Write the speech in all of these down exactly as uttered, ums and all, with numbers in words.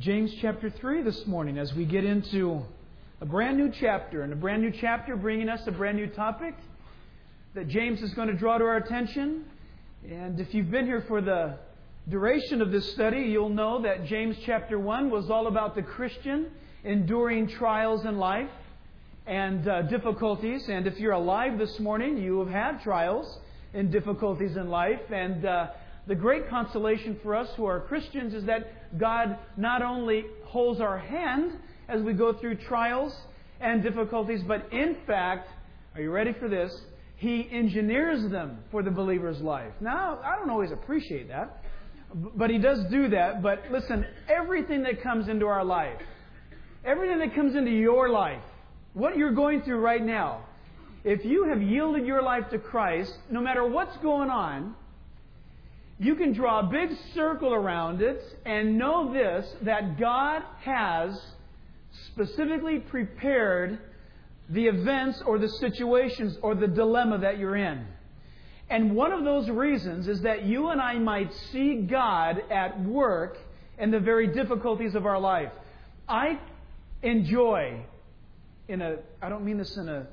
James chapter three this morning as we get into a brand new chapter. And a brand new chapter bringing us a brand new topic that James is going to draw to our attention. And if you've been here for the duration of this study, you'll know that James chapter one was all about the Christian enduring trials in life and uh, difficulties. And if you're alive this morning, you have had trials and difficulties in life. And uh, the great consolation for us who are Christians is that God not only holds our hand as we go through trials and difficulties, but in fact, are you ready for this? He engineers them for the believer's life. Now, I don't always appreciate that, but He does do that. But listen, everything that comes into our life, everything that comes into your life, what you're going through right now, if you have yielded your life to Christ, no matter what's going on, you can draw a big circle around it and know this, that God has specifically prepared the events or the situations or the dilemma that you're in. And one of those reasons is that you and I might see God at work in the very difficulties of our life. I enjoy, in a, I don't mean this in a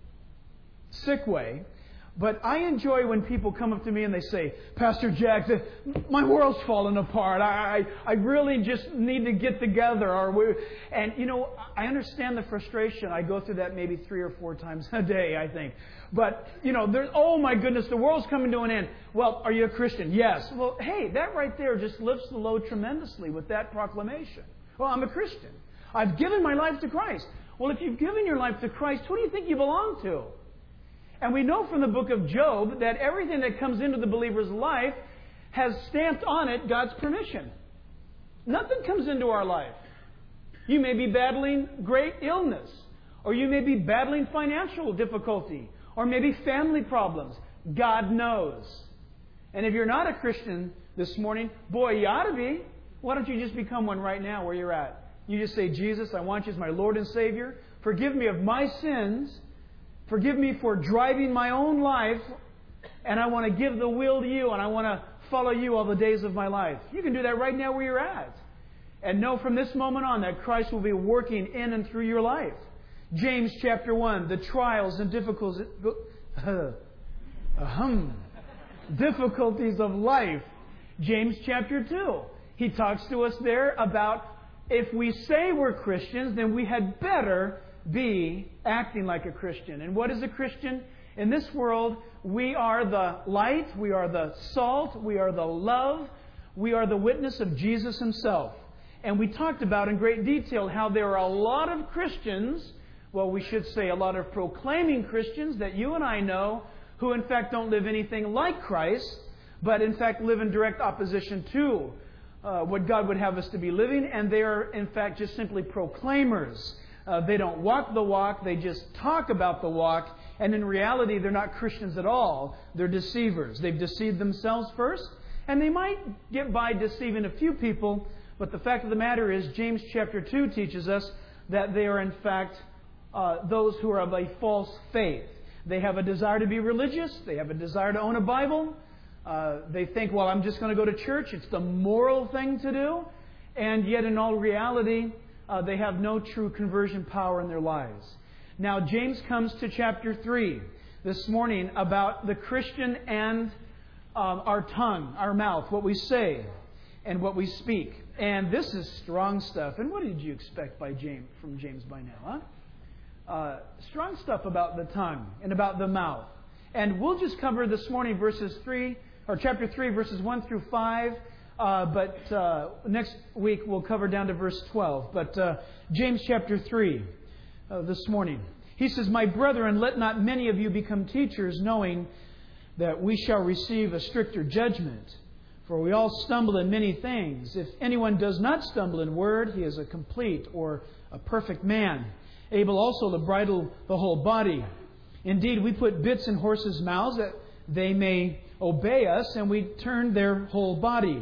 sick way, but I enjoy when people come up to me and they say, Pastor Jack, the, my world's falling apart. I, I I really just need to get together. Or we, and, you know, I understand the frustration. I go through that maybe three or four times a day, I think. But, you know, there's, oh my goodness, the world's coming to an end. Well, are you a Christian? Yes. Well, hey, that right there just lifts the load tremendously with that proclamation. Well, I'm a Christian. I've given my life to Christ. Well, if you've given your life to Christ, who do you think you belong to? And we know from the book of Job that everything that comes into the believer's life has stamped on it God's permission. Nothing comes into our life. You may be battling great illness, or you may be battling financial difficulty, or maybe family problems. God knows. And if you're not a Christian this morning, boy, you ought to be. Why don't you just become one right now where you're at? You just say, Jesus, I want you as my Lord and Savior. Forgive me of my sins. Forgive me for driving my own life, and I want to give the wheel to you, and I want to follow you all the days of my life. You can do that right now where you're at. And know from this moment on that Christ will be working in and through your life. James chapter one, the trials and difficulties, uh, ahem, difficulties of life. James chapter two, he talks to us there about if we say we're Christians, then we had better be acting like a Christian. And what is a Christian? In this world, we are the light, we are the salt, we are the love, we are the witness of Jesus Himself. And we talked about in great detail how there are a lot of Christians, well, we should say a lot of proclaiming Christians that you and I know, who in fact don't live anything like Christ, but in fact live in direct opposition to uh, what God would have us to be living. And they are in fact just simply proclaimers. Uh, they don't walk the walk, they just talk about the walk, and in reality they're not Christians at all. They're deceivers. They've deceived themselves first, and they might get by deceiving a few people, but the fact of the matter is James chapter two teaches us that they are in fact uh, those who are of a false faith. They have a desire to be religious, they have a desire to own a Bible, uh, they think, well, I'm just going to go to church, it's the moral thing to do, and yet in all reality, Uh, they have no true conversion power in their lives. Now, James comes to chapter three this morning about the Christian and um, our tongue, our mouth, what we say and what we speak. And this is strong stuff. And what did you expect by James from James by now? Huh? Uh, strong stuff about the tongue and about the mouth. And we'll just cover this morning verses three or chapter three, verses one through five. Uh, but uh, next week we'll cover down to verse twelve. But uh, James chapter three uh, this morning. He says, My brethren, let not many of you become teachers, knowing that we shall receive a stricter judgment. For we all stumble in many things. If anyone does not stumble in word, he is a complete or a perfect man, able also to bridle the whole body. Indeed, we put bits in horses' mouths that they may obey us, and we turn their whole body.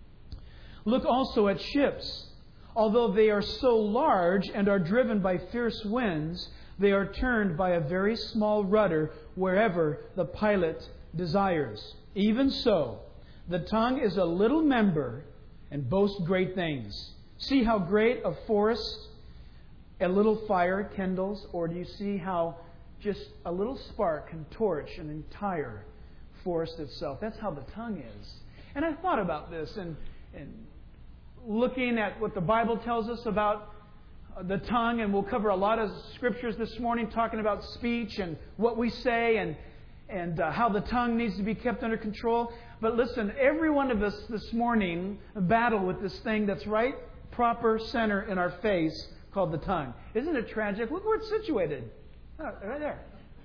Look also at ships. Although they are so large and are driven by fierce winds, they are turned by a very small rudder wherever the pilot desires. Even so, the tongue is a little member and boasts great things. see how great a forest a little fire kindles? Or do you see how just a little spark can torch an entire forest itself? That's how the tongue is. And I thought about this and, and looking at what the Bible tells us about the tongue, and we'll cover a lot of scriptures this morning talking about speech and what we say and and uh, how the tongue needs to be kept under control. But listen, every one of us this morning battle with this thing that's right proper center in our face called the tongue. Isn't it tragic? Look where it's situated. Oh, right there.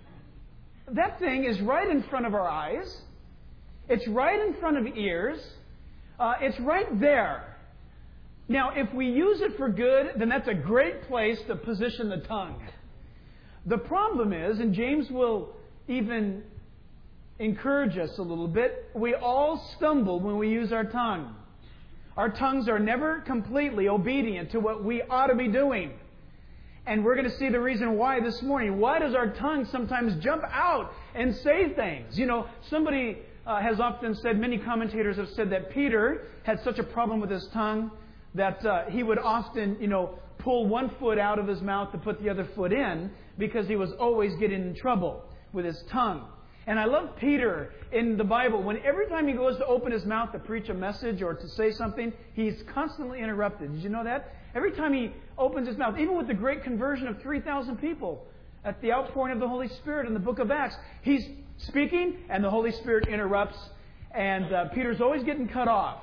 That thing is right in front of our eyes. It's right in front of ears. Uh, it's right there. Now, if we use it for good, then that's a great place to position the tongue. The problem is, and James will even encourage us a little bit, we all stumble when we use our tongue. Our tongues are never completely obedient to what we ought to be doing. And we're going to see the reason why this morning. Why does our tongue sometimes jump out and say things? You know, somebody uh, has often said, many commentators have said that Peter had such a problem with his tongue that uh, he would often, you know, pull one foot out of his mouth to put the other foot in because he was always getting in trouble with his tongue. And I love Peter in the Bible. When every time he goes to open his mouth to preach a message or to say something, he's constantly interrupted. Did you know that? Every time he opens his mouth, even with the great conversion of three thousand people at the outpouring of the Holy Spirit in the book of Acts, he's speaking and the Holy Spirit interrupts, and uh, Peter's always getting cut off.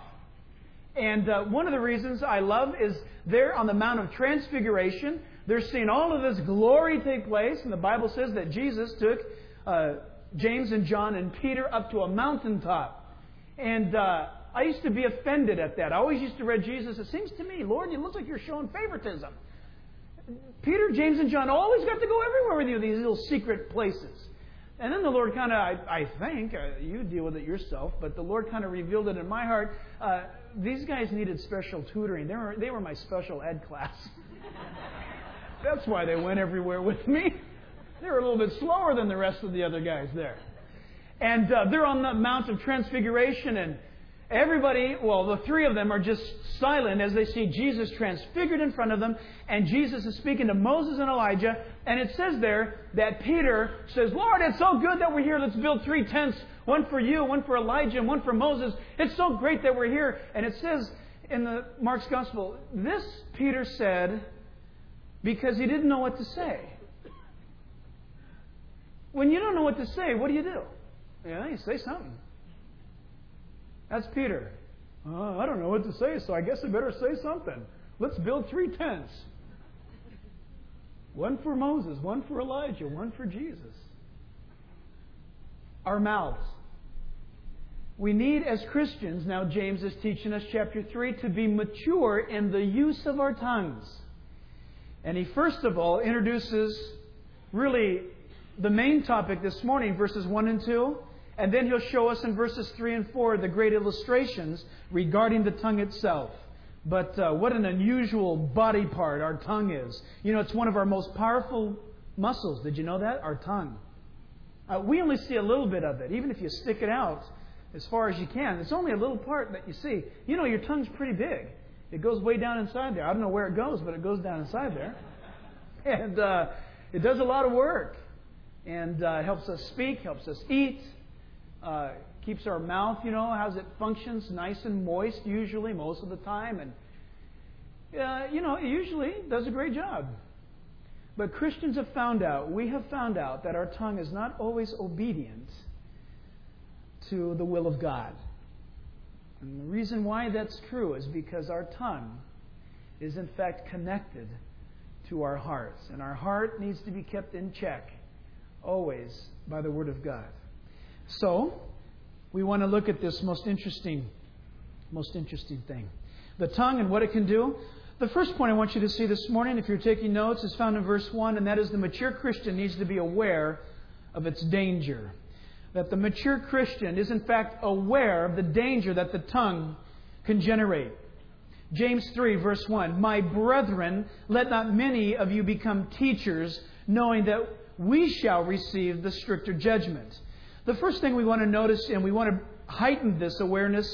And uh, one of the reasons I love is there on the Mount of Transfiguration, they're seeing all of this glory take place. And the Bible says that Jesus took uh, James and John and Peter up to a mountaintop. And uh, I used to be offended at that. I always used to read Jesus. It seems to me, Lord, it looks like you're showing favoritism. Peter, James, and John always got to go everywhere with you, these little secret places. And then the Lord kind of, I, I think, uh, you deal with it yourself, but the Lord kind of revealed it in my heart. Uh, these guys needed special tutoring. They were, they were my special ed class. That's why they went everywhere with me. They were a little bit slower than the rest of the other guys there. And uh, they're on the Mount of Transfiguration, and everybody, well, the three of them are just silent as they see Jesus transfigured in front of them, and Jesus is speaking to Moses and Elijah, and it says there that Peter says, Lord, it's so good that we're here. Let's build three tents, one for you, one for Elijah, and one for Moses. It's so great that we're here. And it says in the Mark's Gospel, this Peter said because he didn't know what to say. When you don't know what to say, what do you do? Yeah, you say something. That's Peter. Oh, I don't know what to say, so I guess I better say something. Let's build three tents. One for Moses, one for Elijah, one for Jesus. Our mouths. We need, as Christians, now James is teaching us, chapter three, to be mature in the use of our tongues. And he first of all introduces really the main topic this morning, verses one and two. And then he'll show us in verses three and four the great illustrations regarding the tongue itself. But uh, what an unusual body part our tongue is. You know, it's one of our most powerful muscles. Did you know that? Our tongue. Uh, we only see a little bit of it. Even if you stick it out as far as you can, it's only a little part that you see. You know, your tongue's pretty big. It goes way down inside there. I don't know where it goes, but it goes down inside there. And uh, it does a lot of work. And uh, helps us speak, helps us eat. Uh, keeps our mouth, you know, how's it functions, nice and moist usually, most of the time. And, uh, you know, it usually does a great job. But Christians have found out, we have found out that our tongue is not always obedient to the will of God. And the reason why that's true is because our tongue is in fact connected to our hearts. And our heart needs to be kept in check, always, by the Word of God. So, we want to look at this most interesting, most interesting thing. The tongue and what it can do. The first point I want you to see this morning, if you're taking notes, is found in verse one, and that is the mature Christian needs to be aware of its danger. That the mature Christian is in fact aware of the danger that the tongue can generate. James three, verse one, My brethren, let not many of you become teachers, knowing that we shall receive the stricter judgment. The first thing we want to notice, and we want to heighten this awareness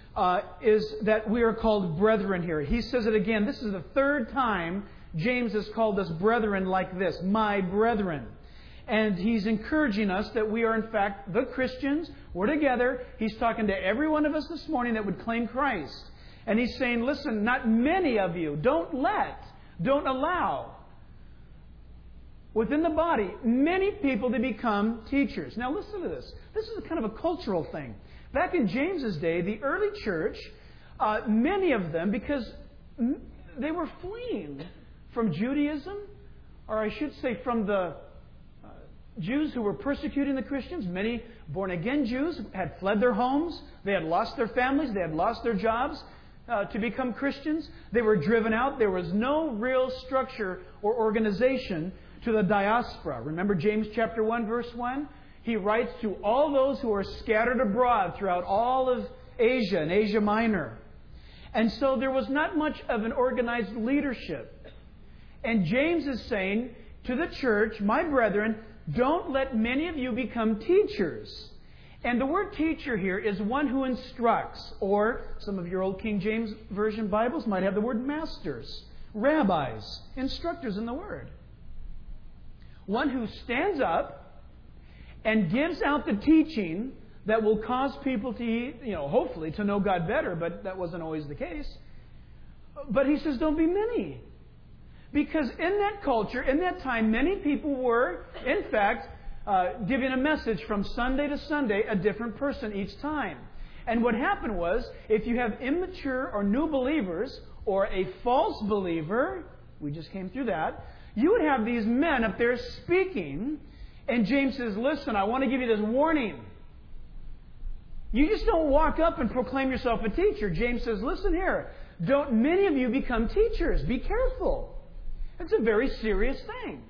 uh, is that we are called brethren here. He says it again. This is the third time James has called us brethren like this, my brethren. And he's encouraging us that we are in fact the Christians. We're together. He's talking to every one of us this morning that would claim Christ. And he's saying, listen, not many of you, don't let, don't allow within the body many people to become teachers. Now listen to this. This is a kind of a cultural thing. Back in James's day, the early church, uh, many of them, because they were fleeing from Judaism, or I should say from the Jews who were persecuting the Christians. Many born-again Jews had fled their homes. They had lost their families. They had lost their jobs uh, to become Christians. They were driven out. There was no real structure or organization to the diaspora. Remember James chapter one, verse one? He writes to all those who are scattered abroad throughout all of Asia and Asia Minor. And so there was not much of an organized leadership. And James is saying to the church, my brethren, don't let many of you become teachers. And the word teacher here is one who instructs. Or some of your old King James Version Bibles might have the word masters, rabbis, instructors in the word. One who stands up and gives out the teaching that will cause people to, you know, hopefully to know God better, but that wasn't always the case. But he says, don't be many. Because in that culture, in that time, many people were, in fact, uh, giving a message from Sunday to Sunday, a different person each time. And what happened was, if you have immature or new believers, or a false believer, we just came through that, you would have these men up there speaking, and James says, listen, I want to give you this warning. You just don't walk up and proclaim yourself a teacher. James says, listen here, don't many of you become teachers. Be careful. It's a very serious thing.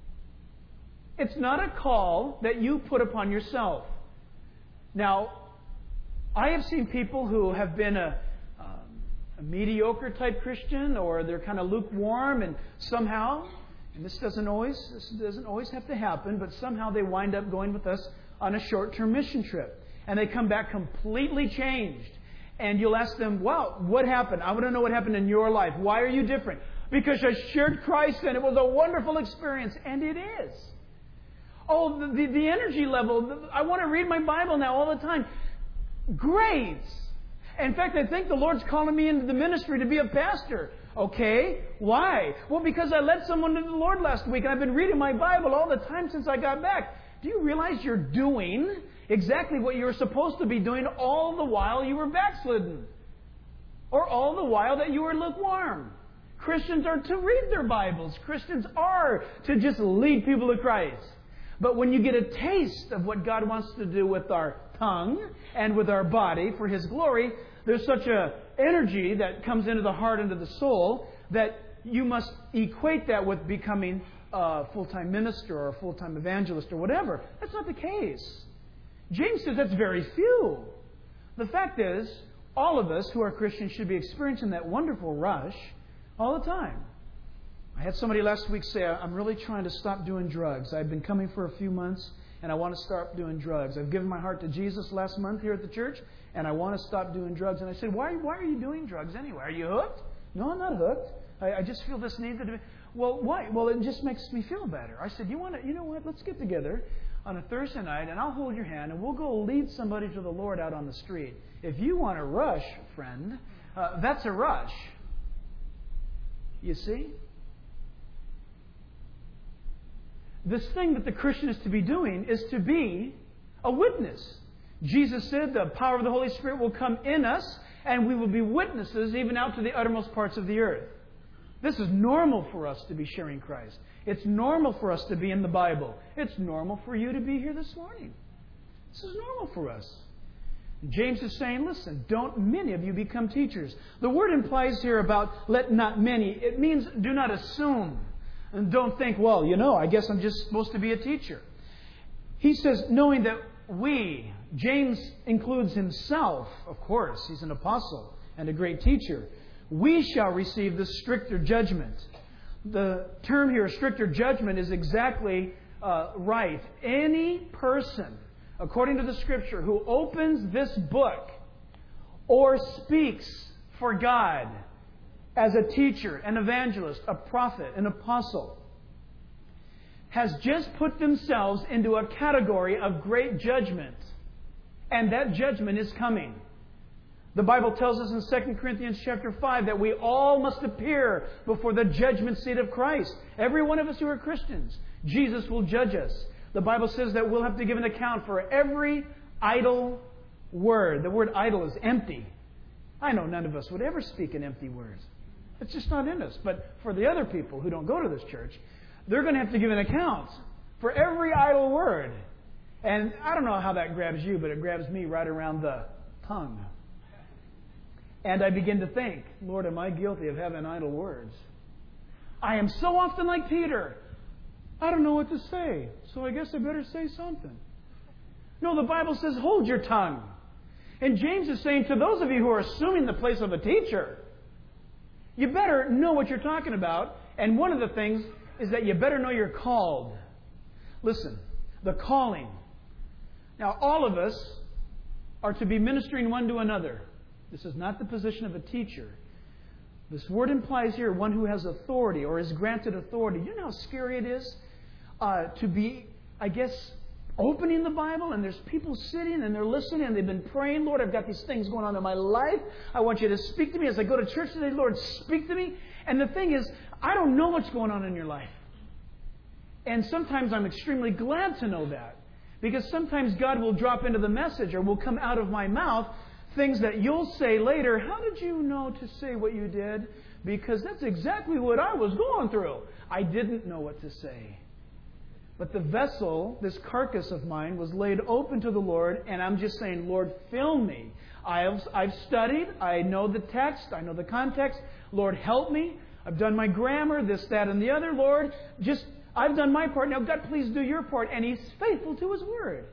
It's not a call that you put upon yourself. Now, I have seen people who have been a, um, a mediocre type Christian, or they're kind of lukewarm, and somehow, and this doesn't always this doesn't always have to happen, but somehow they wind up going with us on a short-term mission trip, and they come back completely changed. And you'll ask them, "Wow, what happened? I want to know what happened in your life. Why are you different?" Because I shared Christ and it was a wonderful experience. And it is. Oh, the, the, the energy level. The, I want to read my Bible now all the time. Great. In fact, I think the Lord's calling me into the ministry to be a pastor. Okay. Why? Well, because I led someone to the Lord last week and I've been reading my Bible all the time since I got back. Do you realize you're doing exactly what you were supposed to be doing all the while you were backslidden? Or all the while that you were lukewarm? Christians are to read their Bibles. Christians are to just lead people to Christ. But when you get a taste of what God wants to do with our tongue and with our body for His glory, there's such a energy that comes into the heart, into the soul, that you must equate that with becoming a full-time minister or a full-time evangelist or whatever. That's not the case. James says that's very few. The fact is, all of us who are Christians should be experiencing that wonderful rush all the time. I had somebody last week say, I'm really trying to stop doing drugs. I've been coming for a few months and I want to start doing drugs. I've given my heart to Jesus last month here at the church and I want to stop doing drugs. And I said, why, why are you doing drugs anyway? Are you hooked? No, I'm not hooked. I, I just feel this need to do. Well, why? Well, it just makes me feel better. I said, you want to, you know what? Let's get together on a Thursday night and I'll hold your hand and we'll go lead somebody to the Lord out on the street. If you want to rush, friend, uh, that's a rush. You see? This thing that the Christian is to be doing is to be a witness. Jesus said the power of the Holy Spirit will come in us and we will be witnesses even out to the uttermost parts of the earth. This is normal for us to be sharing Christ. It's normal for us to be in the Bible. It's normal for you to be here this morning. This is normal for us. James is saying, listen, don't many of you become teachers. The word implies here about let not many. It means do not assume. And don't think, well, you know, I guess I'm just supposed to be a teacher. He says, knowing that we, James includes himself, of course, he's an apostle and a great teacher. We shall receive the stricter judgment. The term here, stricter judgment, is exactly uh, right. Any person, according to the Scripture, who opens this book or speaks for God as a teacher, an evangelist, a prophet, an apostle, has just put themselves into a category of great judgment. And that judgment is coming. The Bible tells us in Second Corinthians chapter five that we all must appear before the judgment seat of Christ. Every one of us who are Christians, Jesus will judge us. The Bible says that we'll have to give an account for every idle word. The word idle is empty. I know none of us would ever speak an empty word. It's just not in us. But for the other people who don't go to this church, they're going to have to give an account for every idle word. And I don't know how that grabs you, but it grabs me right around the tongue. And I begin to think, Lord, am I guilty of having idle words? I am so often like Peter. I don't know what to say, so I guess I better say something. No, the Bible says, hold your tongue. And James is saying to those of you who are assuming the place of a teacher, you better know what you're talking about. And one of the things is that you better know you're called. Listen, the calling. Now, all of us are to be ministering one to another. This is not the position of a teacher. This word implies here one who has authority or is granted authority. You know how scary it is uh, to be, I guess, opening the Bible and there's people sitting and they're listening and they've been praying, Lord, I've got these things going on in my life. I want you to speak to me as I go to church today. Lord, speak to me. And the thing is, I don't know what's going on in your life. And sometimes I'm extremely glad to know that. Because sometimes God will drop into the message or will come out of my mouth things that you'll say later. How did you know to say what you did? Because that's exactly what I was going through. I didn't know what to say. But the vessel, this carcass of mine, was laid open to the Lord, and I'm just saying, Lord, fill me. I've, I've studied. I know the text. I know the context. Lord, help me. I've done my grammar, this, that, and the other. Lord, just, I've done my part. Now, God, please do your part. And He's faithful to His Word.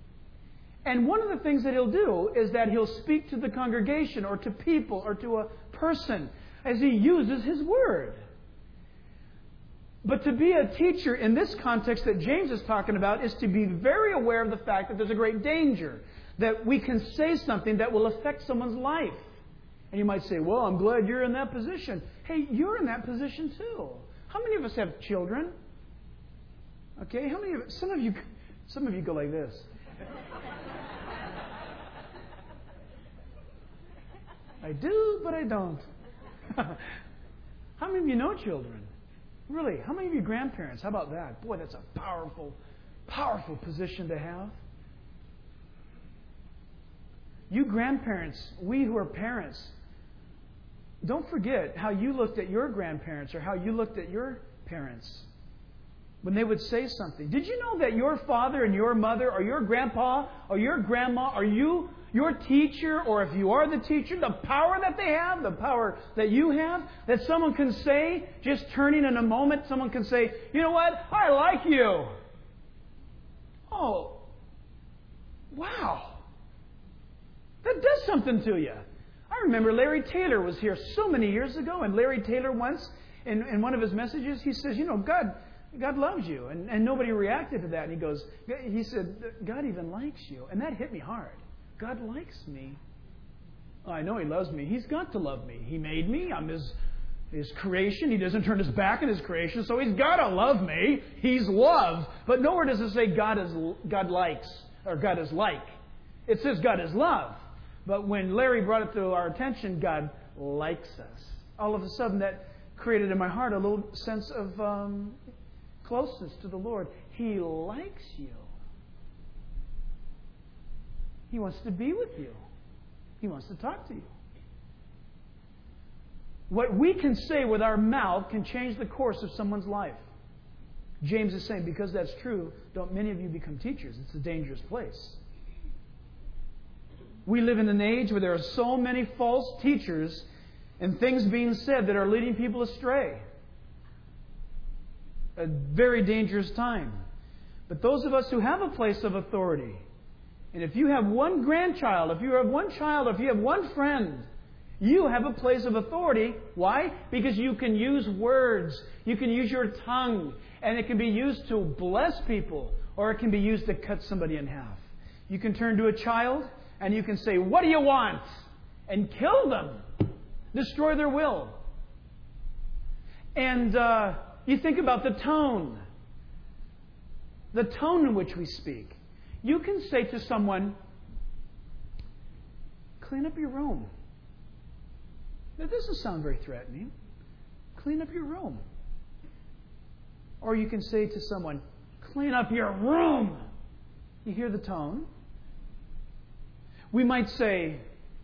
And one of the things that He'll do is that He'll speak to the congregation or to people or to a person as He uses His Word. But to be a teacher in this context that James is talking about is to be very aware of the fact that there's a great danger that we can say something that will affect someone's life. And you might say, well, I'm glad you're in that position. Hey, you're in that position too. How many of us have children? Okay, how many of some of you some of you go like this. I do, but I don't. How many of you know children? Really, how many of you grandparents? How about that? Boy, that's a powerful, powerful position to have. You grandparents, we who are parents, don't forget how you looked at your grandparents or how you looked at your parents when they would say something. Did you know that your father and your mother or your grandpa or your grandma or you, your teacher, or if you are the teacher, the power that they have, the power that you have, that someone can say, just turning in a moment, someone can say, you know what, I like you. Oh, wow. That does something to you. I remember Larry Taylor was here so many years ago, and Larry Taylor once, in, in one of his messages, he says, you know, God God loves you. And, and nobody reacted to that. And he goes, he said, God even likes you. And that hit me hard. God likes me. Oh, I know He loves me. He's got to love me. He made me. I'm His, his creation. He doesn't turn His back on His creation. So He's got to love me. He's love. But nowhere does it say God is God likes or God is like. It says God is love. But when Larry brought it to our attention, God likes us. All of a sudden that created in my heart a little sense of um, closeness to the Lord. He likes you. He wants to be with you. He wants to talk to you. What we can say with our mouth can change the course of someone's life. James is saying, because that's true, don't many of you become teachers. It's a dangerous place. We live in an age where there are so many false teachers and things being said that are leading people astray. A very dangerous time. But those of us who have a place of authority, and if you have one grandchild, if you have one child, if you have one friend, you have a place of authority. Why? Because you can use words. You can use your tongue. And it can be used to bless people, or it can be used to cut somebody in half. You can turn to a child and you can say, what do you want? and kill them, destroy their will. And uh, you think about the tone, the tone in which we speak. You can say to someone, clean up your room. That doesn't sound very threatening. Clean up your room. Or you can say to someone, clean up your room. You hear the tone? We might say,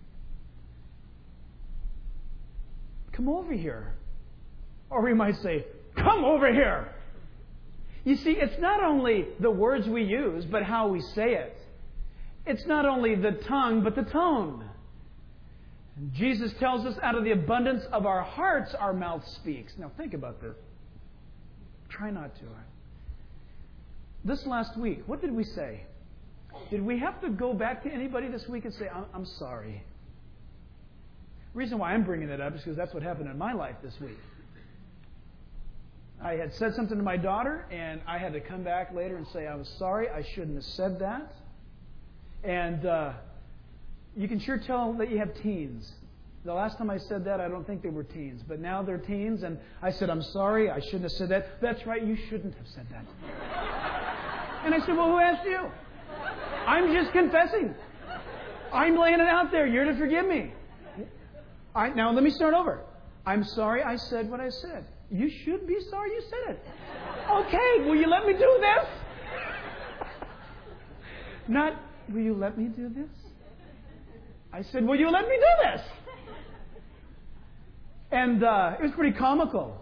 come over here. Or we might say, come over here. You see, it's not only the words we use, but how we say it. It's not only the tongue, but the tone. And Jesus tells us, out of the abundance of our hearts, our mouth speaks. Now think about this. Try not to. This last week, what did we say? Did we have to go back to anybody this week and say, I'm, I'm sorry? The reason why I'm bringing it up is because that's what happened in my life this week. I had said something to my daughter, and I had to come back later and say, I was sorry, I shouldn't have said that. And uh, you can sure tell that you have teens. The last time I said that, I don't think they were teens. But now they're teens, and I said, I'm sorry, I shouldn't have said that. That's right, you shouldn't have said that. And I said, well, who asked you? I'm just confessing. I'm laying it out there. You're to forgive me. I, now, let me start over. I'm sorry I said what I said. You should be sorry you said it. Okay, will you let me do this? Not, will you let me do this? I said, will you let me do this? And uh, it was pretty comical.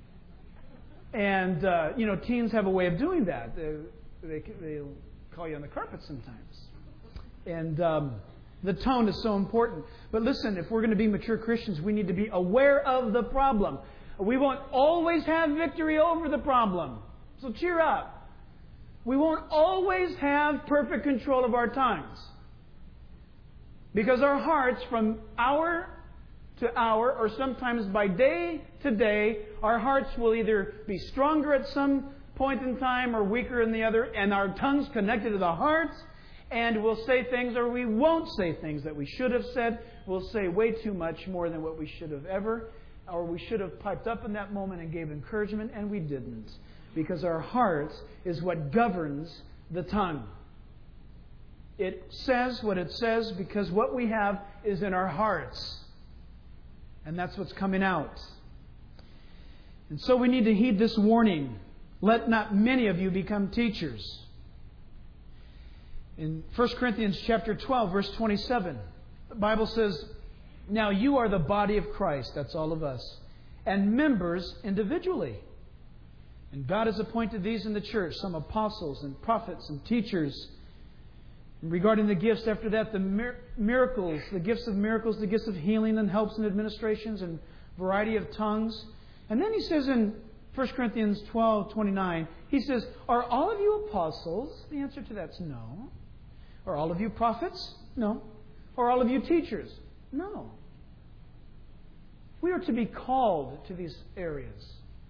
And, uh, you know, teens have a way of doing that. They, they, they'll call you on the carpet sometimes. And um, the tone is so important. But listen, if we're going to be mature Christians, we need to be aware of the problem. We won't always have victory over the problem. So cheer up. We won't always have perfect control of our tongues. Because our hearts, from hour to hour, or sometimes by day to day, our hearts will either be stronger at some point in time or weaker in the other, and our tongues connected to the hearts, and we'll say things or we won't say things that we should have said. We'll say way too much more than what we should have ever, or we should have piped up in that moment and gave encouragement, and we didn't. Because our heart is what governs the tongue. It says what it says because what we have is in our hearts. And that's what's coming out. And so we need to heed this warning. Let not many of you become teachers. In First Corinthians chapter twelve, verse twenty-seven, the Bible says, now you are the body of Christ, that's all of us, and members individually. And God has appointed these in the church, some apostles and prophets and teachers. And regarding the gifts after that, the mir- miracles, the gifts of miracles, the gifts of healing and helps and administrations and variety of tongues. And then he says in First Corinthians twelve twenty-nine, he says, are all of you apostles? The answer to that's no. Are all of you prophets? No. Are all of you teachers? No. We are to be called to these areas.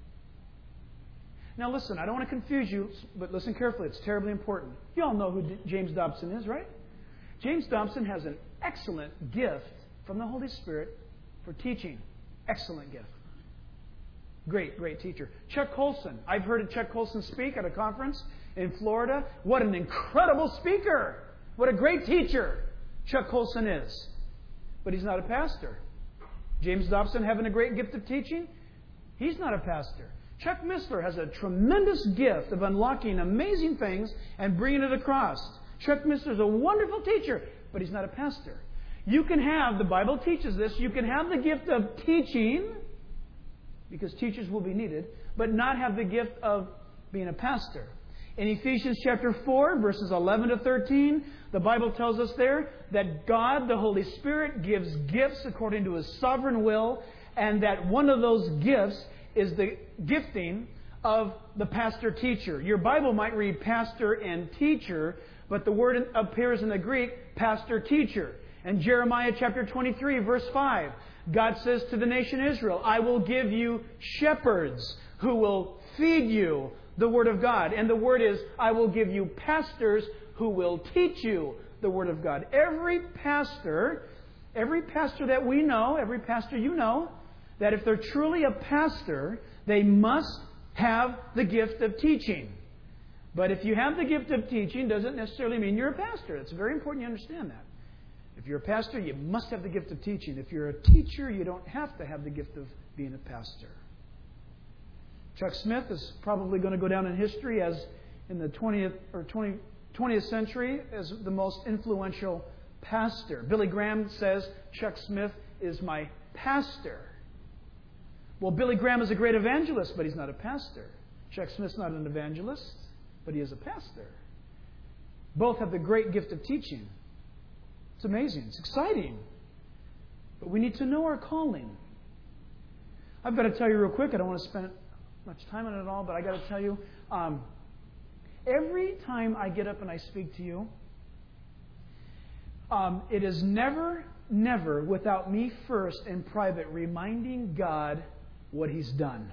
Now listen, I don't want to confuse you, but listen carefully. It's terribly important. You all know who D- James Dobson is, right? James Dobson has an excellent gift from the Holy Spirit for teaching. Excellent gift. Great, great teacher. Chuck Colson. I've heard Chuck Colson speak at a conference in Florida. What an incredible speaker. What a great teacher Chuck Colson is. But he's not a pastor. James Dobson having a great gift of teaching? He's not a pastor. Chuck Missler has a tremendous gift of unlocking amazing things and bringing it across. Chuck Missler is a wonderful teacher, but he's not a pastor. You can have, the Bible teaches this, you can have the gift of teaching, because teachers will be needed, but not have the gift of being a pastor. In Ephesians chapter four, verses eleven to thirteen, the Bible tells us there that God, the Holy Spirit, gives gifts according to His sovereign will, and that one of those gifts is the gifting of the pastor-teacher. Your Bible might read pastor and teacher, but the word appears in the Greek, pastor-teacher. And Jeremiah chapter twenty-three, verse five, God says to the nation Israel, I will give you shepherds who will feed you the Word of God. And the word is, I will give you pastors who will teach you the Word of God. Every pastor Every pastor that we know, every pastor you know, that if they're truly a pastor, they must have the gift of teaching. But if you have the gift of teaching, doesn't necessarily mean you're a pastor. It's very important you understand that. If you're a pastor, you must have the gift of teaching. If you're a teacher, you don't have to have the gift of being a pastor. Chuck Smith is probably going to go down in history as in the twentieth or twentieth century as the most influential pastor. Billy Graham says Chuck Smith is my pastor. Well, Billy Graham is a great evangelist, but he's not a pastor. Chuck Smith's not an evangelist, but he is a pastor. Both have the great gift of teaching. It's amazing. It's exciting. But we need to know our calling. I've got to tell you real quick, I don't want to spend much time on it at all, but I've got to tell you, um, every time I get up and I speak to you, um, it is never, never without me first in private reminding God what He's done.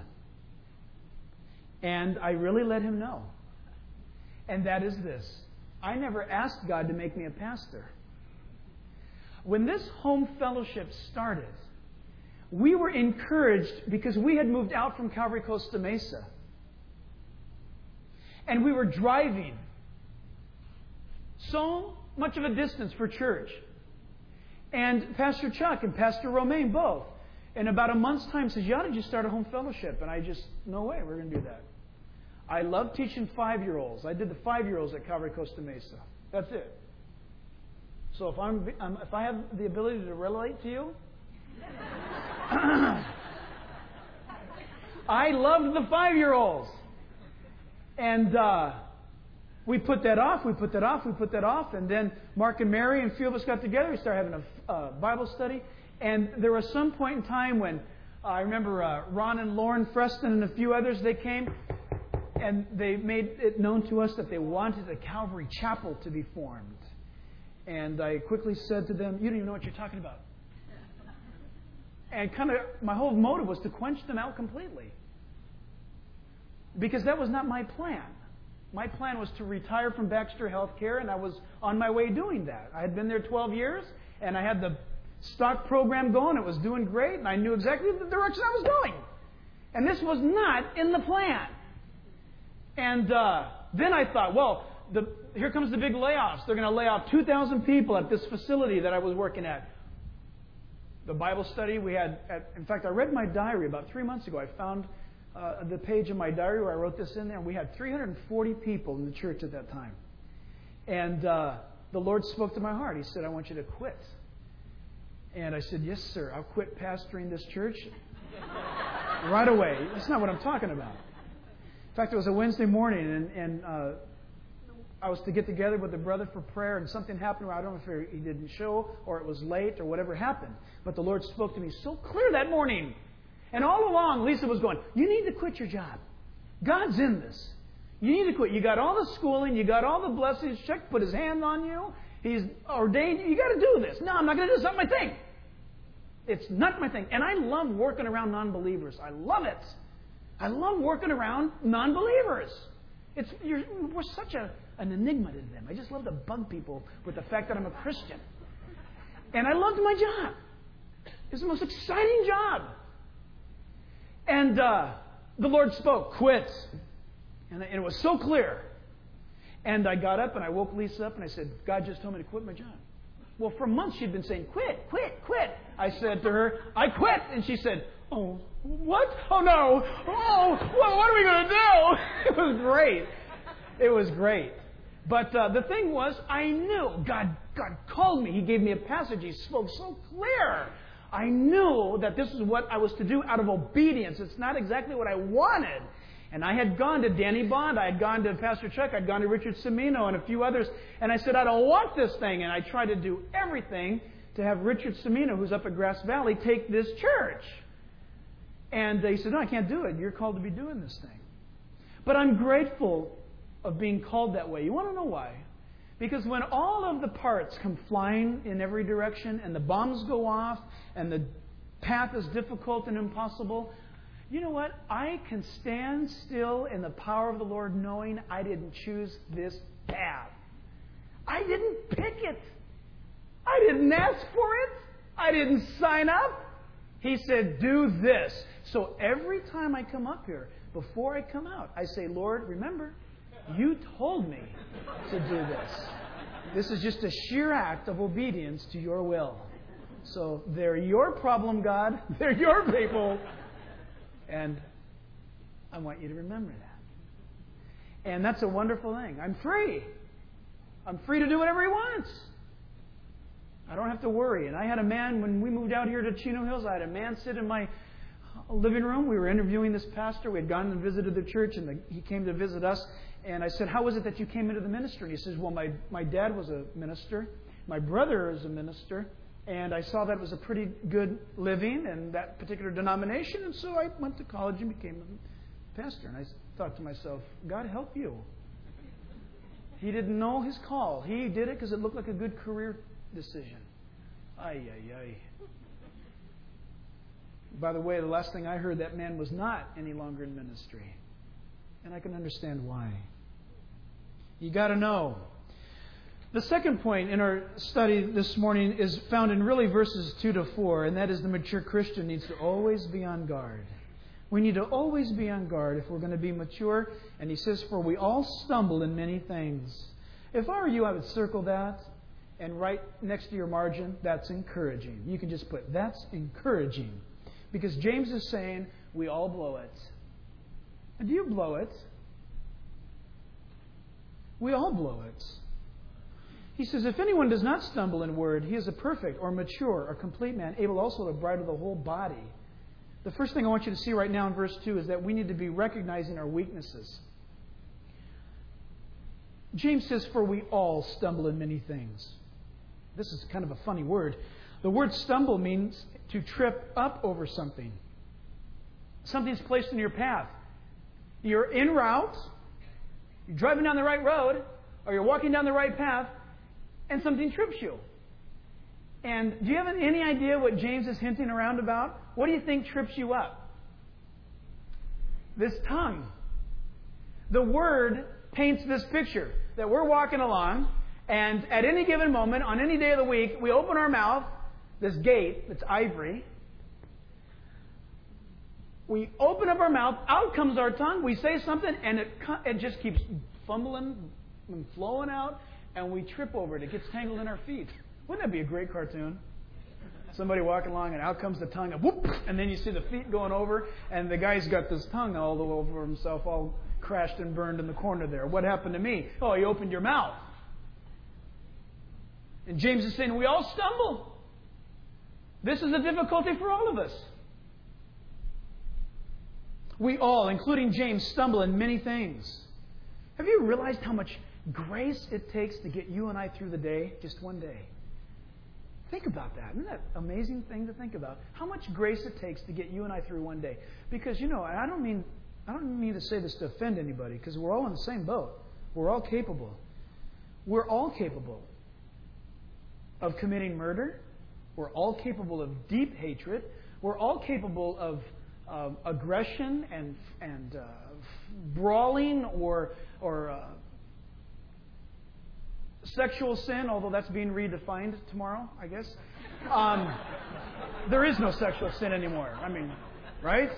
And I really let Him know. And that is this. I never asked God to make me a pastor. When this home fellowship started, we were encouraged because we had moved out from Calvary Costa Mesa. And we were driving so much of a distance for church. And Pastor Chuck and Pastor Romaine both, in about a month's time, says, you ought to just start a home fellowship. And I just, no way, we're going to do that. I love teaching five-year-olds. I did the five-year-olds at Calvary Costa Mesa. That's it. So if I'm, um, if I have the ability to relate to you, I loved the five-year-olds. And uh, we put that off, we put that off, we put that off. And then Mark and Mary and a few of us got together. We started having a uh, Bible study. And there was some point in time when uh, I remember uh, Ron and Lauren Freston and a few others, they came and they made it known to us that they wanted a Calvary Chapel to be formed. And I quickly said to them, you don't even know what you're talking about. And kind of my whole motive was to quench them out completely. Because that was not my plan. My plan was to retire from Baxter Healthcare, and I was on my way doing that. I had been there twelve years, and I had the stock program going. It was doing great, and I knew exactly the direction I was going. And this was not in the plan. And uh, then I thought, well, the, here comes the big layoffs. They're going to lay off two thousand people at this facility that I was working at. The Bible study we had, at, in fact, I read my diary about three months ago. I found uh, the page in my diary where I wrote this in there, and we had three hundred forty people in the church at that time. And uh, the Lord spoke to my heart. He said, I want you to quit. And I said, yes, sir, I'll quit pastoring this church right away. That's not what I'm talking about. In fact, it was a Wednesday morning, and, and uh, I was to get together with a brother for prayer, and something happened where I don't know if he didn't show or it was late or whatever happened. But the Lord spoke to me so clear that morning. And all along, Lisa was going, you need to quit your job. God's in this. You need to quit. You got all the schooling. You got all the blessings. Chuck put His hand on you. He's ordained you. You got to do this. No, I'm not going to do this. It's not my thing. It's not my thing. And I love working around non-believers. I love it. I love working around non-believers. It's you're, we're such a, an enigma to them. I just love to bug people with the fact that I'm a Christian. And I loved my job. It's the most exciting job. And uh, the Lord spoke, quit. And, and it was so clear. And I got up and I woke Lisa up and I said, God just told me to quit my job. Well, for months she'd been saying, quit, quit, quit. I said to her, I quit. And she said, oh, what? Oh, no. Oh, well, what are we going to do? It was great. It was great. But uh, the thing was, I knew God, God called me. He gave me a passage. He spoke so clear. I knew that this is what I was to do out of obedience. It's not exactly what I wanted. And I had gone to Danny Bond. I had gone to Pastor Chuck. I'd gone to Richard Semino and a few others. And I said, I don't want this thing. And I tried to do everything to have Richard Semino, who's up at Grass Valley, take this church. And he said, no, I can't do it. You're called to be doing this thing. But I'm grateful of being called that way. You want to know why? Because when all of the parts come flying in every direction and the bombs go off and the path is difficult and impossible, you know what? I can stand still in the power of the Lord knowing I didn't choose this path. I didn't pick it. I didn't ask for it. I didn't sign up. He said, do this. So every time I come up here, before I come out, I say, Lord, remember, you told me to do this. This is just a sheer act of obedience to your will. So they're your problem, God. They're your people. And I want you to remember that. And that's a wonderful thing. I'm free. I'm free to do whatever He wants. I don't have to worry. And I had a man, when we moved out here to Chino Hills, I had a man sit in my living room. We were interviewing this pastor. We had gone and visited the church, and the, he came to visit us. And I said, how was it that you came into the ministry? And he says, well, my, my dad was a minister. My brother is a minister. And I saw that it was a pretty good living in that particular denomination. And so I went to college and became a pastor. And I thought to myself, God help you. He didn't know his call. He did it because it looked like a good career decision. Ay, ay, ay. By the way, the last thing I heard, that man was not any longer in ministry. And I can understand why. You got to know. The second point in our study this morning is found in really verses two to four, and that is the mature Christian needs to always be on guard. We need to always be on guard if we're going to be mature. And he says, for we all stumble in many things. If I were you, I would circle that. And right next to your margin, that's encouraging. You can just put, that's encouraging. Because James is saying, we all blow it. And do you blow it? We all blow it. He says, if anyone does not stumble in word, he is a perfect or mature or complete man, able also to bridle the whole body. The first thing I want you to see right now in verse two is that we need to be recognizing our weaknesses. James says, for we all stumble in many things. This is kind of a funny word. The word stumble means to trip up over something. Something's placed in your path. You're en route, you're driving down the right road, or you're walking down the right path, and something trips you. And do you have any idea what James is hinting around about? What do you think trips you up? This tongue. The Word paints this picture that we're walking along, and at any given moment, on any day of the week, we open our mouth, this gate that's ivory. We open up our mouth, out comes our tongue, we say something, and it, it just keeps fumbling and flowing out, and we trip over it. It gets tangled in our feet. Wouldn't that be a great cartoon? Somebody walking along, and out comes the tongue, and whoop, and then you see the feet going over, and the guy's got this tongue all over himself, all crashed and burned in the corner there. What happened to me? Oh, you opened your mouth. And James is saying, we all stumble. This is a difficulty for all of us. We all, including James, stumble in many things. Have you realized how much grace it takes to get you and I through the day, just one day? Think about that. Isn't that an amazing thing to think about? How much grace it takes to get you and I through one day. Because, you know, I don't mean I don't mean to say this to offend anybody, because we're all in the same boat. We're all capable. We're all capable of committing murder. We're all capable of deep hatred. We're all capable of uh, aggression and and uh, brawling or or uh, sexual sin, although that's being redefined tomorrow, I guess. Um, there is no sexual sin anymore. I mean, right?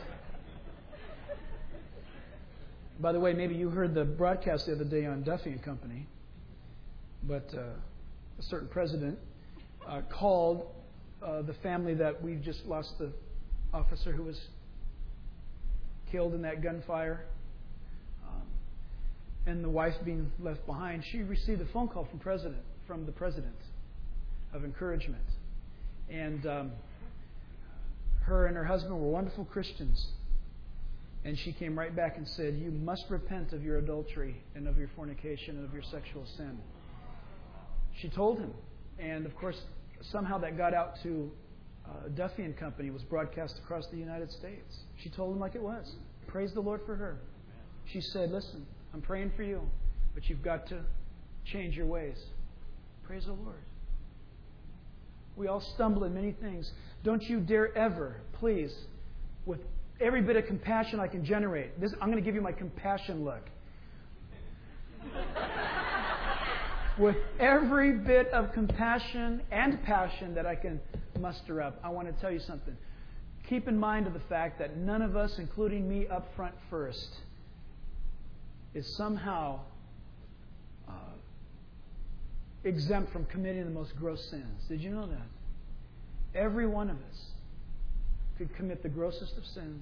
By the way, maybe you heard the broadcast the other day on Duffy and Company, but uh, a certain president uh, called uh, the family that we've just lost the officer who was killed in that gunfire, um, and the wife being left behind. She received a phone call from president from the president of encouragement, and um, her and her husband were wonderful Christians. And she came right back and said, you must repent of your adultery and of your fornication and of your sexual sin. She told him. And, of course, somehow that got out to uh, Duffy and Company, was broadcast across the United States. She told him like it was. Praise the Lord for her. She said, listen, I'm praying for you, but you've got to change your ways. Praise the Lord. We all stumble in many things. Don't you dare ever, please, with every bit of compassion I can generate. This, I'm going to give you my compassion look. with every bit of compassion and passion that I can muster up, I want to tell you something. Keep in mind of the fact that none of us, including me up front first, is somehow uh, exempt from committing the most gross sins. Did you know that? Every one of us could commit the grossest of sins.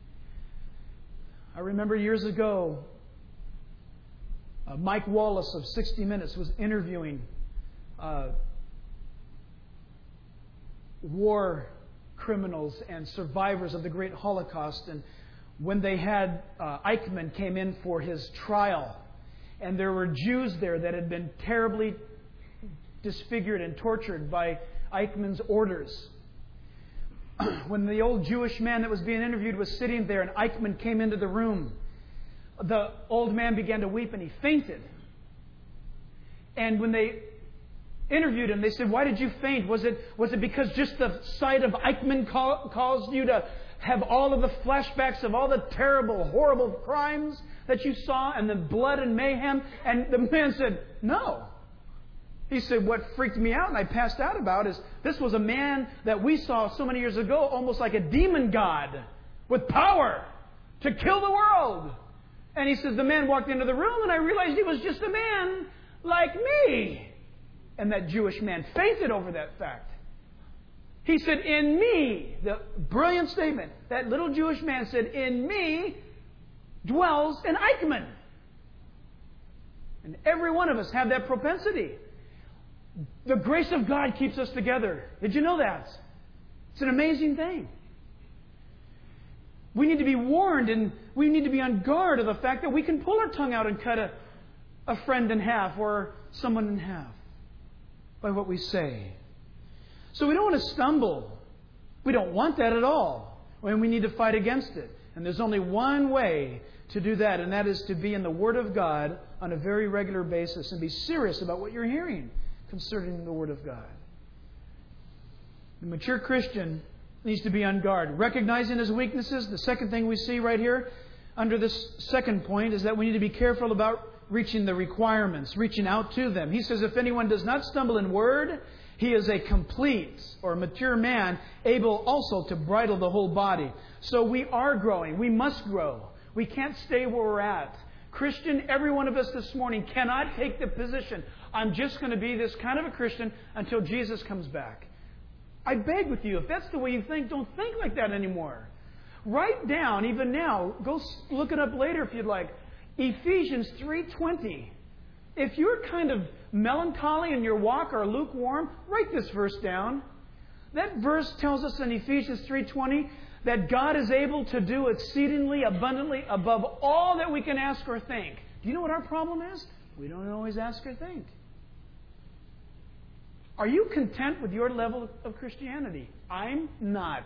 I remember years ago, uh, Mike Wallace of sixty minutes was interviewing uh, war criminals and survivors of the great Holocaust. And when they had, uh, Eichmann came in for his trial, and there were Jews there that had been terribly disfigured and tortured by Eichmann's orders. When the old Jewish man that was being interviewed was sitting there and Eichmann came into the room, the old man began to weep and he fainted. And when they interviewed him, they said, "Why did you faint? Was it was it because just the sight of Eichmann ca- caused you to have all of the flashbacks of all the terrible, horrible crimes that you saw and the blood and mayhem?" And the man said, "No." He said, "What freaked me out and I passed out about is this was a man that we saw so many years ago, almost like a demon god with power to kill the world." And he says, the man walked into the room and I realized he was just a man like me. And that Jewish man fainted over that fact. He said, "In me," the brilliant statement, that little Jewish man said, "In me dwells an Eichmann." And every one of us have that propensity. The grace of God keeps us together. Did you know that? It's an amazing thing. We need to be warned and we need to be on guard of the fact that we can pull our tongue out and cut a, a friend in half or someone in half by what we say. So we don't want to stumble. We don't want that at all. And we need to fight against it. And there's only one way to do that, and that is to be in the Word of God on a very regular basis and be serious about what you're hearing concerning the Word of God. The mature Christian needs to be on guard, recognizing his weaknesses. The second thing we see right here under this second point is that we need to be careful about reaching the requirements, reaching out to them. He says, "If anyone does not stumble in word, he is a complete or mature man, able also to bridle the whole body." So we are growing. We must grow. We can't stay where we're at. Christian, every one of us this morning cannot take the position, "I'm just going to be this kind of a Christian until Jesus comes back." I beg with you, if that's the way you think, don't think like that anymore. Write down, even now, go look it up later if you'd like, Ephesians three twenty. If you're kind of melancholy in your walk or lukewarm, write this verse down. That verse tells us in Ephesians three twenty that God is able to do exceedingly abundantly above all that we can ask or think. Do you know what our problem is? We don't always ask or think. Are you content with your level of Christianity? I'm not.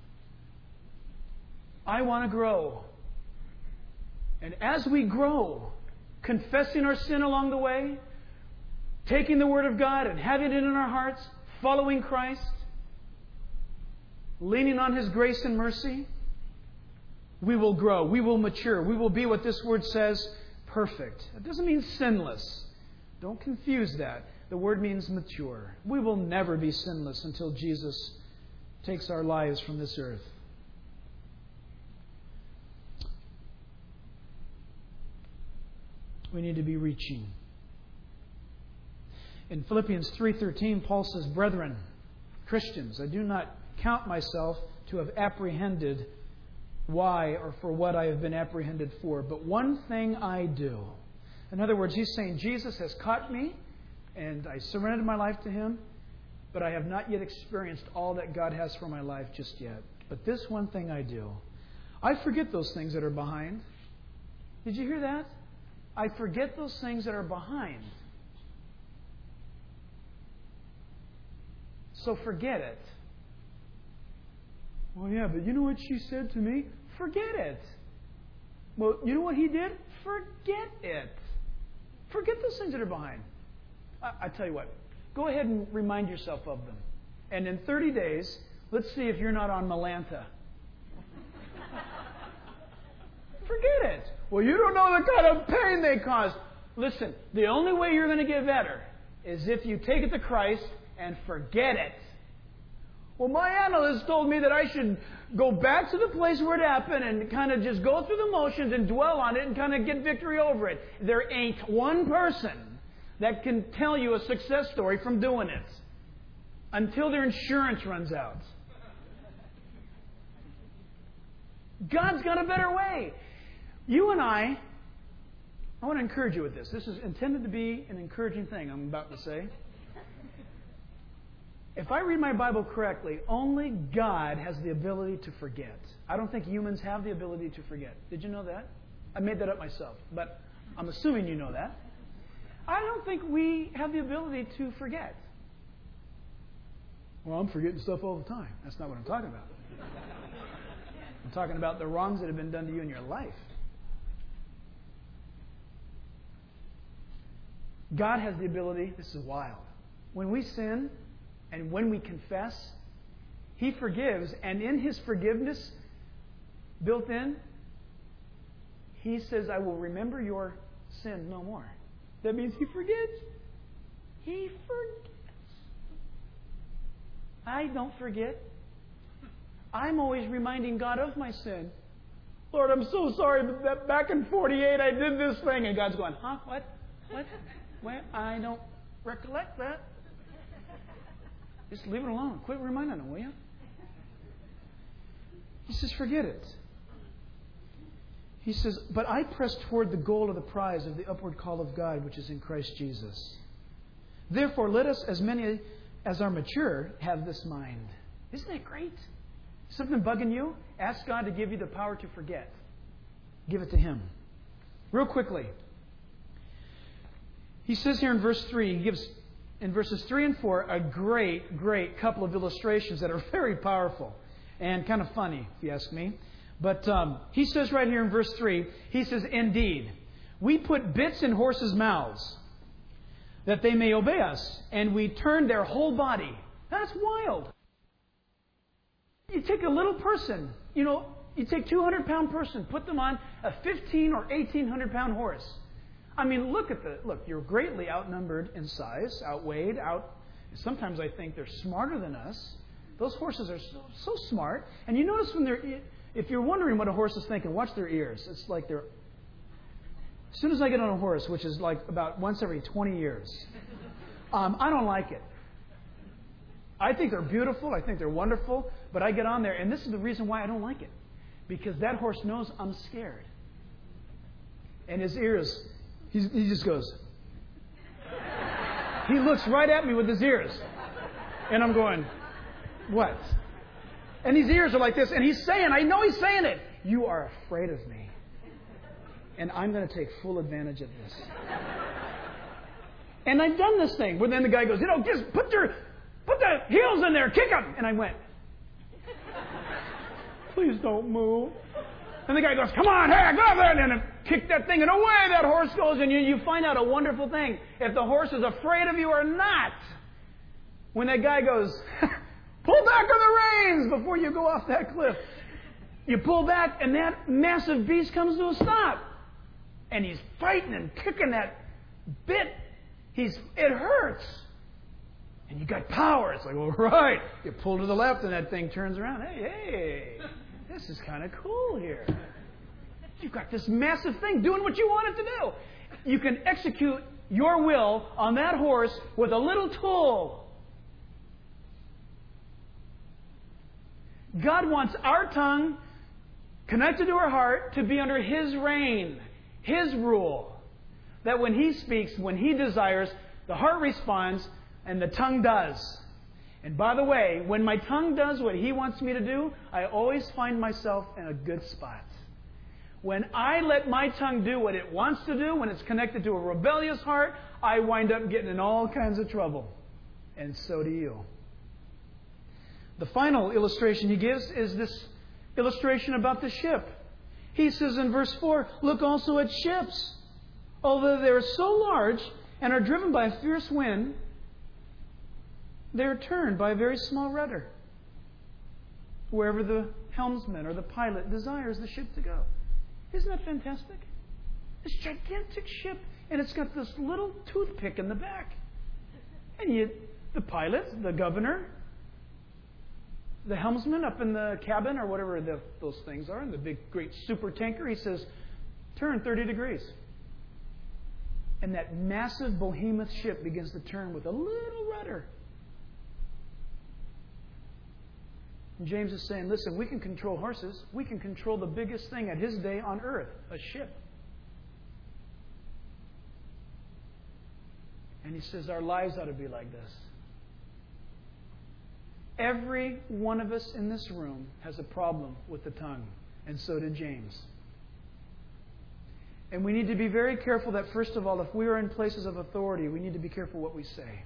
I want to grow. And as we grow, confessing our sin along the way, taking the Word of God and having it in our hearts, following Christ, leaning on His grace and mercy, we will grow. We will mature. We will be what this word says, perfect. It doesn't mean sinless. Don't confuse that. The word means mature. We will never be sinless until Jesus takes our lives from this earth. We need to be reaching. In Philippians three thirteen, Paul says, "Brethren, Christians, I do not count myself to have apprehended why or for what I have been apprehended for, but one thing I do." In other words, he's saying, Jesus has caught me, and I surrendered my life to Him, but I have not yet experienced all that God has for my life just yet. But this one thing I do. I forget those things that are behind. Did you hear that? I forget those things that are behind. So forget it. Well, yeah, but you know what she said to me? Forget it. Well, you know what he did? Forget it. Forget those things that are behind. I, I tell you what. Go ahead and remind yourself of them. And in thirty days, let's see if you're not on Malanta. Forget it. Well, you don't know the kind of pain they cause. Listen, the only way you're going to get better is if you take it to Christ and forget it. Well, my analyst told me that I should go back to the place where it happened and kind of just go through the motions and dwell on it and kind of get victory over it. There ain't one person that can tell you a success story from doing it until their insurance runs out. God's got a better way. You and I, I want to encourage you with this. This is intended to be an encouraging thing I'm about to say. If I read my Bible correctly, only God has the ability to forget. I don't think humans have the ability to forget. Did you know that? I made that up myself, but I'm assuming you know that. I don't think we have the ability to forget. Well, I'm forgetting stuff all the time. That's not what I'm talking about. I'm talking about the wrongs that have been done to you in your life. God has the ability, this is wild. When we sin and when we confess, He forgives. And in His forgiveness, built in, He says, I will remember your sin no more. That means He forgets. He forgets. I don't forget. I'm always reminding God of my sin. Lord, I'm so sorry that back in forty-eight I did this thing. And God's going, huh? What? What? Well, I don't recollect that. Just leave it alone. Quit reminding Him, will you? He says, forget it. He says, but I press toward the goal of the prize of the upward call of God, which is in Christ Jesus. Therefore, let us, as many as are mature, have this mind. Isn't that great? Something bugging you? Ask God to give you the power to forget. Give it to Him. Real quickly. He says here in verse three, he gives in verses three and four a great, great couple of illustrations that are very powerful and kind of funny, if you ask me. But um, he says right here in verse three, he says, indeed, we put bits in horses' mouths that they may obey us, and we turn their whole body. That's wild. You take a little person, you know, you take a two hundred pound person, put them on a fifteen or eighteen hundred pound horse. I mean, look at the, look, you're greatly outnumbered in size, outweighed, out. Sometimes I think they're smarter than us. Those horses are so, so smart. And you notice when they're, if you're wondering what a horse is thinking, watch their ears. It's like they're, as soon as I get on a horse, which is like about once every twenty years, um, I don't like it. I think they're beautiful. I think they're wonderful. But I get on there, and this is the reason why I don't like it. Because that horse knows I'm scared. And his ears, he's, he just goes. He looks right at me with his ears. And I'm going, what? And his ears are like this. And he's saying, I know he's saying it. You are afraid of me. And I'm going to take full advantage of this. And I've done this thing. Where then the guy goes, you know, just put your, put the heels in there. Kick them. And I went, please don't move. And the guy goes, come on, hey, go over there. And then kick that thing. And away that horse goes. And you, you find out a wonderful thing. If the horse is afraid of you or not. When that guy goes, pull back on the reins before you go off that cliff. You pull back and that massive beast comes to a stop. And he's fighting and kicking that bit. He's, it hurts. And you got power. It's like, all right. You pull to the left and that thing turns around. Hey, hey, this is kind of cool here. You've got this massive thing doing what you want it to do. You can execute your will on that horse with a little tool. God wants our tongue connected to our heart to be under His reign, His rule. That when He speaks, when He desires, the heart responds and the tongue does. And by the way, when my tongue does what He wants me to do, I always find myself in a good spot. When I let my tongue do what it wants to do, when it's connected to a rebellious heart, I wind up getting in all kinds of trouble. And so do you. The final illustration he gives is this illustration about the ship. He says in verse four, look also at ships. Although they are so large and are driven by a fierce wind, they are turned by a very small rudder, wherever the helmsman or the pilot desires the ship to go. Isn't that fantastic? This gigantic ship, and it's got this little toothpick in the back. And you, the pilot, the governor, the helmsman up in the cabin or whatever the, those things are, in the big, great super tanker, he says, turn thirty degrees. And that massive behemoth ship begins to turn with a little rudder. And James is saying, listen, we can control horses. We can control the biggest thing at his day on earth, a ship. And he says our lives ought to be like this. Every one of us in this room has a problem with the tongue, and so did James. And we need to be very careful that, first of all, if we are in places of authority, we need to be careful what we say.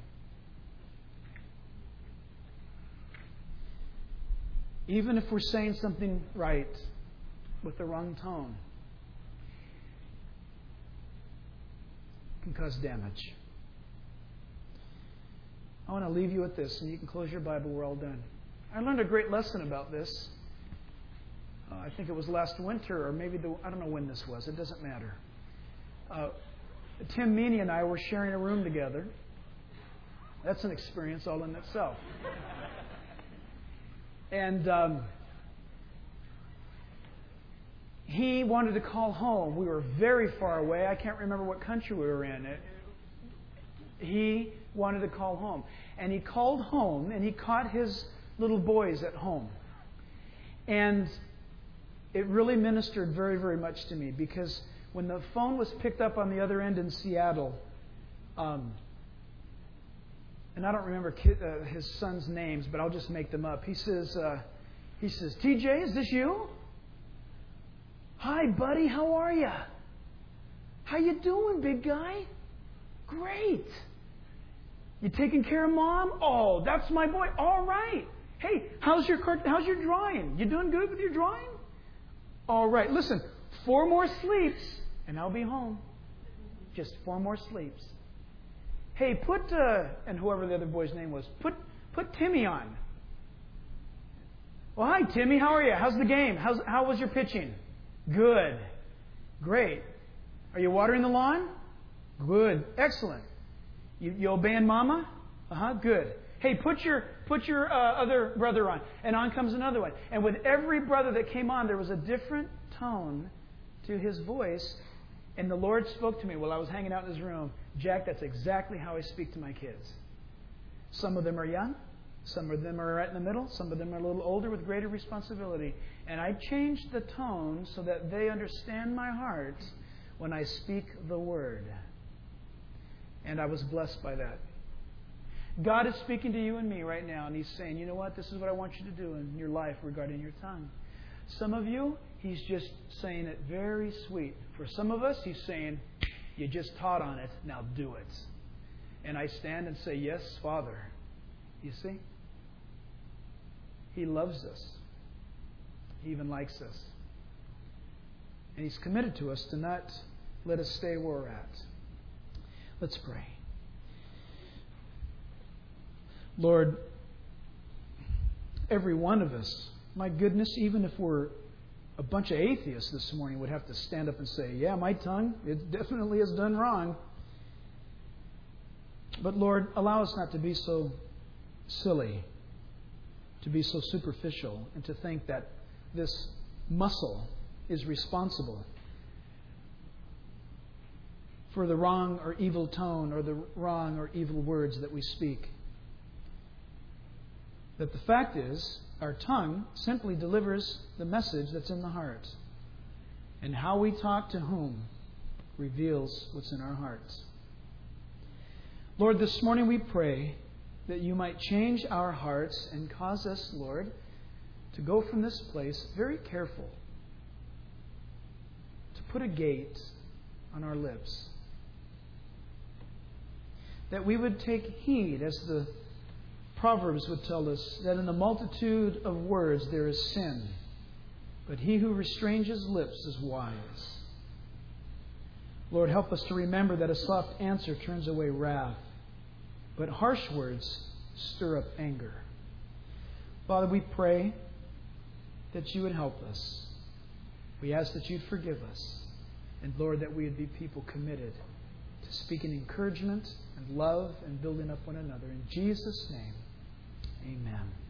Even if we're saying something right with the wrong tone, it can cause damage. I want to leave you with this, and you can close your Bible. We're all done. I learned a great lesson about this. Uh, I think it was last winter, or maybe the, I don't know when this was. It doesn't matter. Uh, Tim Meany and I were sharing a room together. That's an experience all in itself. And um, he wanted to call home. We were very far away. I can't remember what country we were in. It, he wanted to call home. And he called home, and he caught his little boys at home. And it really ministered very, very much to me, because when the phone was picked up on the other end in Seattle, um, and I don't remember kid, uh, his son's names, but I'll just make them up. He says, uh, he says, T J, is this you? Hi, buddy, how are you? How you doing, big guy? Great. You taking care of Mom? Oh, that's my boy. All right. Hey, how's your how's your drawing? You doing good with your drawing? All right. Listen, four more sleeps, and I'll be home. Just four more sleeps. Hey, put uh, and whoever the other boy's name was, put put Timmy on. Well, hi Timmy, how are you? How's the game? How's how was your pitching? Good, great. Are you watering the lawn? Good, excellent. You, you obeying Mama? Uh huh. Good. Hey, put your put your uh, other brother on, and on comes another one. And with every brother that came on, there was a different tone to his voice. And the Lord spoke to me while I was hanging out in his room. Jack, that's exactly how I speak to my kids. Some of them are young. Some of them are right in the middle. Some of them are a little older with greater responsibility. And I changed the tone so that they understand my heart when I speak the Word. And I was blessed by that. God is speaking to you and me right now, and He's saying, you know what? This is what I want you to do in your life regarding your tongue. Some of you, He's just saying it very sweet. For some of us, He's saying, you just taught on it, now do it. And I stand and say, yes, Father. You see? He loves us. He even likes us. And He's committed to us to not let us stay where we're at. Let's pray. Lord, every one of us, my goodness, even if we're a bunch of atheists this morning, would have to stand up and say, yeah, my tongue, it definitely has done wrong. But Lord, allow us not to be so silly, to be so superficial, and to think that this muscle is responsible for the wrong or evil tone or the wrong or evil words that we speak. That the fact is, our tongue simply delivers the message that's in the heart. And how we talk to whom reveals what's in our hearts. Lord, this morning we pray that You might change our hearts and cause us, Lord, to go from this place very careful, to put a gate on our lips. That we would take heed, as the Proverbs would tell us, that in the multitude of words there is sin, but he who restrains his lips is wise. Lord, help us to remember that a soft answer turns away wrath, but harsh words stir up anger. Father, we pray that You would help us. We ask that You'd forgive us. And Lord, that we would be people committed to speaking encouragement and love and building up one another. In Jesus' name, amen.